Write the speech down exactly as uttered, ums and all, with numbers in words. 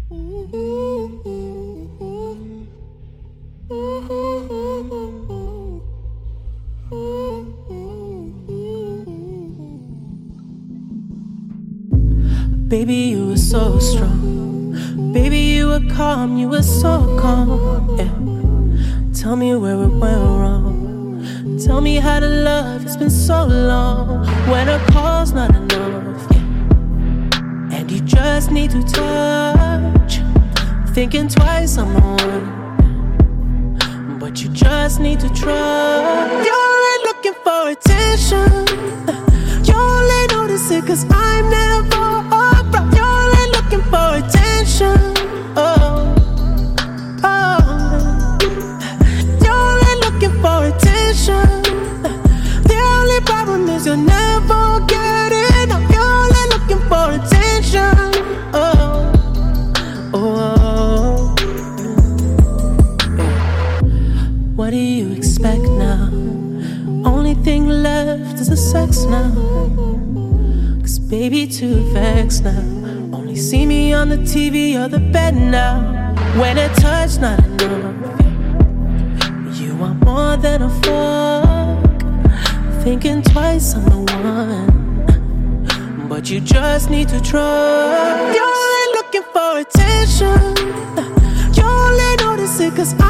Baby, you were so strong. Baby, you were calm, you were so calm, yeah. Tell me where it went wrong. Tell me how to love, it's been so long. When a call's not enough, yeah. And you just need to touch. Thinking twice, I'm the one. But you just need to trust. You're only looking for attention. You only notice it cause I'm never around. You're only looking for attention. Oh, oh. You're only looking for attention. The only problem is you'll never get enough. You're only looking for attention. Oh, oh. What do you expect now? Only thing left is the sex now. Cause baby too vexed now. Only see me on the T V or the bed now. When a touch not enough. You want more than a fuck. Thinking twice I'm the one. But you just need to trust. You're only looking for attention. You only notice it cause I